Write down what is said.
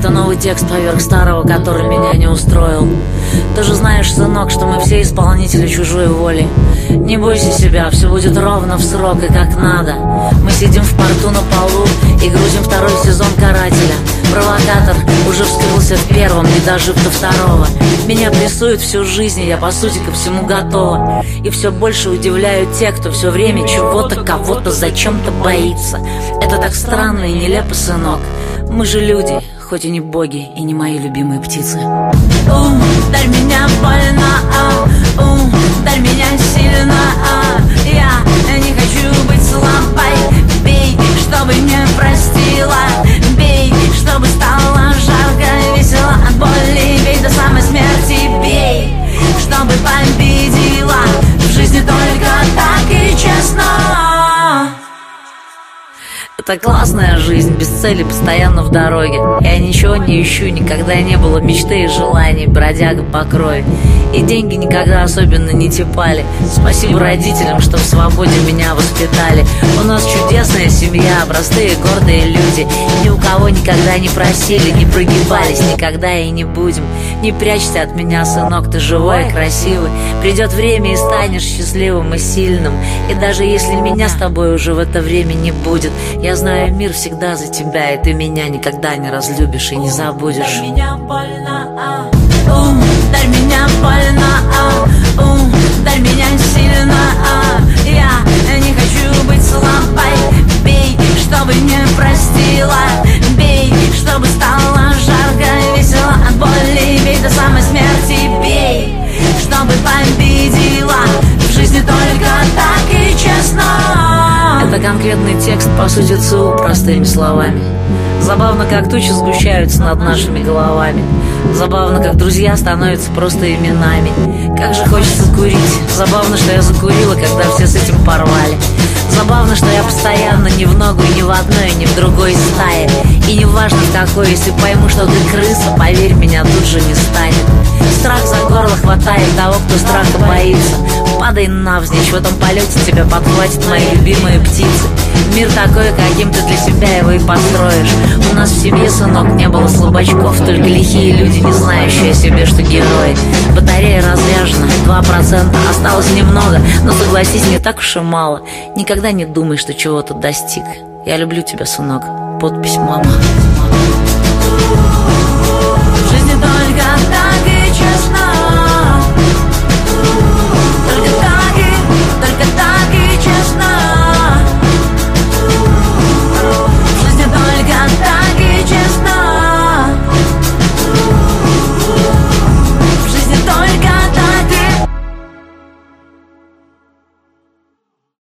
Это новый текст поверх старого, который меня не устроил. Ты же знаешь, сынок, что мы все исполнители чужой воли. Не бойся себя, все будет ровно в срок и как надо. Мы сидим в порту на полу и грузим второй сезон «Карателя». Провокатор уже вскрылся в первом, не дожив до второго. Меня прессуют всю жизнь, и я по сути ко всему готова. И все больше удивляют те, кто все время чего-то, кого-то, зачем-то боится. Это так странно и нелепо, сынок. Мы же люди, хоть и не боги, и не мои любимые птицы. Дай меня больно, дай меня сильно, я не хочу быть слабой. Бей, чтобы не простила, бей, чтобы стало жарко, весело от боли. Бей до самой смерти, бей, чтобы победила. В жизни только так и честно. Это классная жизнь, без цели, постоянно в дороге. Я ничего не ищу, никогда не было мечты и желаний, бродяга по крови. И деньги никогда особенно не тепали. Спасибо родителям, что в свободе меня воспитали. У нас чудесная семья, простые гордые люди. Ни у кого никогда не просили, не прогибались, никогда и не будем. Не прячься от меня, сынок, ты живой и красивый. Придет время и станешь счастливым и сильным. И даже если меня с тобой уже в это время не будет, я знаю, мир всегда за тебя, и ты меня никогда не разлюбишь и не забудешь. Дай меня больно, дай меня больно, дай меня сильно, я не хочу быть слабой. Бей, чтобы не простила, бей, чтобы стало жарко, весело от боли. Бей до самой смерти, бей, чтобы победила. В жизни только так и честно. Это конкретный текст, по сути, ЦУ, простыми словами. Забавно, как тучи сгущаются над нашими головами. Забавно, как друзья становятся просто именами. Как же хочется курить. Забавно, что я закурила, когда все с этим порвали. Забавно, что я постоянно ни в ногу, ни в одной, ни в другой стае. И не важно в какой, если пойму, что ты крыса, поверь, меня тут же не станет. Страх за горло хватает того, кто страха боится. Падай навзничь, в этом полете тебя подхватят мои любимые птицы. Мир такой, каким ты для себя его и построишь. У нас в семье, сынок, не было слабачков, только лихие люди, не знающие о себе, что герои. Батарея разряжена, 2%, осталось немного, но согласись, не так уж и мало. Никогда не думай, что чего-то достиг. Я люблю тебя, сынок. Подпись «Мама».